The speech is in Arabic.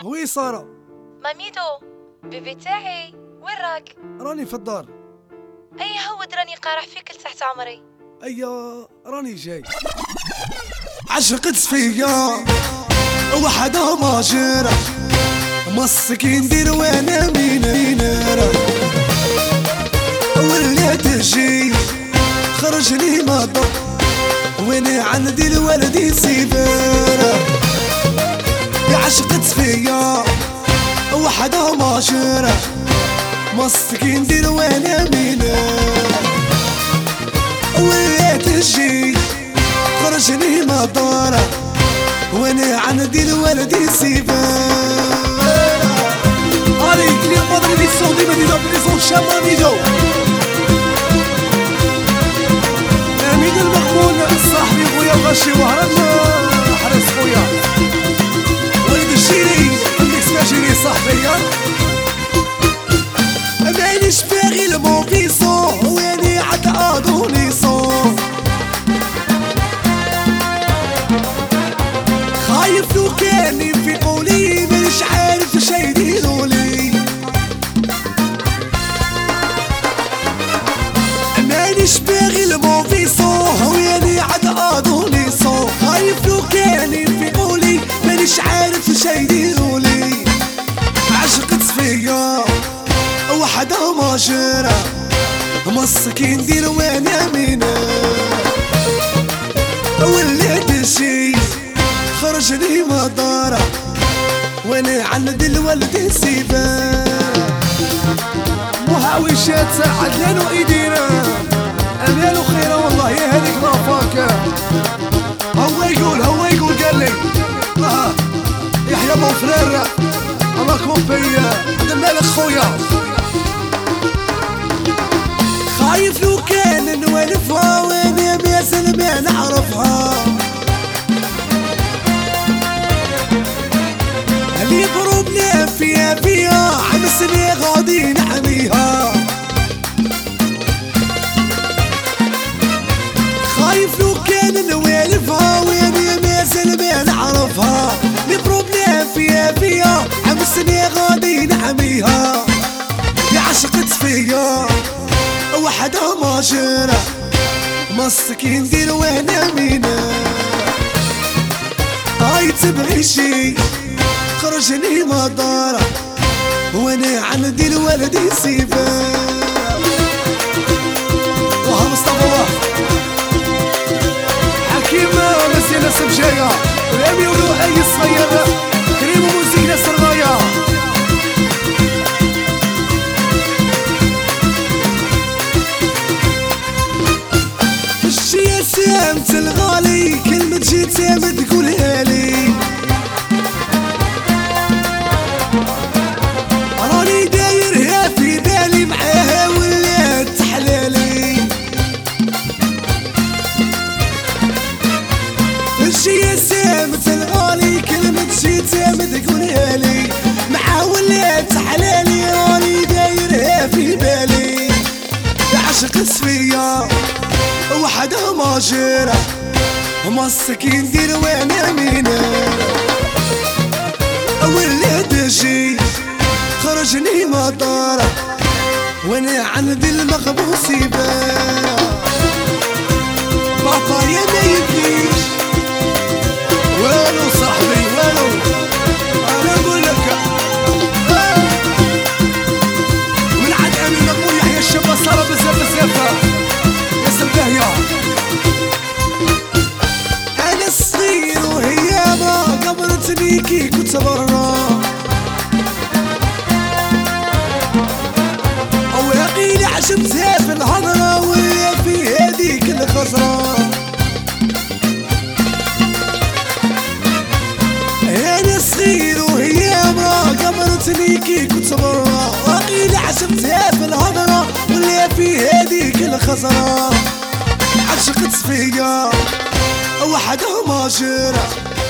هوي سارة. ماميدو بيبي تاعي وين راك؟ راني في الدار. اي هود راني قارح فيك لتحت عمري. ايا راني جاي. عشقت فيا وحدها ما جرى مسكين دير وانا مين راه ولات تجي خرجني ما ضر وانا عندي الولد سيبره. عشقت فيا وحدها ما جرى مسكين دير وانا مين ولات تجي خرجني ما ضر وانا عندي الولد سيبره. Allez, client pas dans l'édition des médias, les autres chamans ميدو. أمين المقبول صاحبي خويا غاشي وهرنا حرس خويا. ولد الشيري عندك سماشيري صاحبي. مانيش باغي الموفيسون واني عاد ادونيسون. خايف لو كان ينفقولي مانيش عارف اش يديرولي. مانيش باغي الموفيسون وياني عاد ادونيسون. خايف لو كان ينفقولي مانيش عارف اش يديرولي. عشقت فيا وحدها ما جرى مسكين دير وانا مينا ولات تجي خرجني ما دارا وانا عند الولد سيبا. محاوشات ساعد لانو ايدينا امالو خيره والله يا هذيك لافاك. هو يقول قال لي يحيى مون فرير الله كومبي عند الملك خويا. خايف لو كان نوالفها وانا مازال ما نعرفها. اللي ضربنا فيها عمسني غادي نحميها. خايف لو كان نوالفها وانا مازال ما نعرفها. اللي ضربنا فيها عمسني غادي نحميها. عشقت فيا وحدها ما جرى مسكين دير وانا مينا هاي تبغي شي خرجني ما دارا وانا عندي الولد سيبا. وها مصطفى حكيم مسينا سبجايا رامي ولوحي الصغير كريم وموزينا سرغايا. سامت الغالي كلمة جيت سامت تقولها لي. راني دايرها في بالي معاها ولات تحلالي. الشي سامت الغالي كلمة جيت سامت تقولها لي معاها ولات تحلالي. راني دايرها في بالي عشقت فيا وحدها ما جرى مسكين دير وانا مينا ولات تجي خرجني ما دارا وانا عندي المغبوس يبا. بابا يا ما يبكيش والو صاحبي والو. انا نقول لك من عاد امين مقبول يحيى الشباب صار بزاف أنا الصغير وهي ما قبرتني كي كنت برا. أو يقيني عشمتها في الهضرة وهي في هذيك الخزرة. أنا الصغير وهي ما قبرتني كي كنت برا. وقيلي عشمتها في الهضرة وهي في هذيك الخزرة. عشقت فيا وحدها ما جرى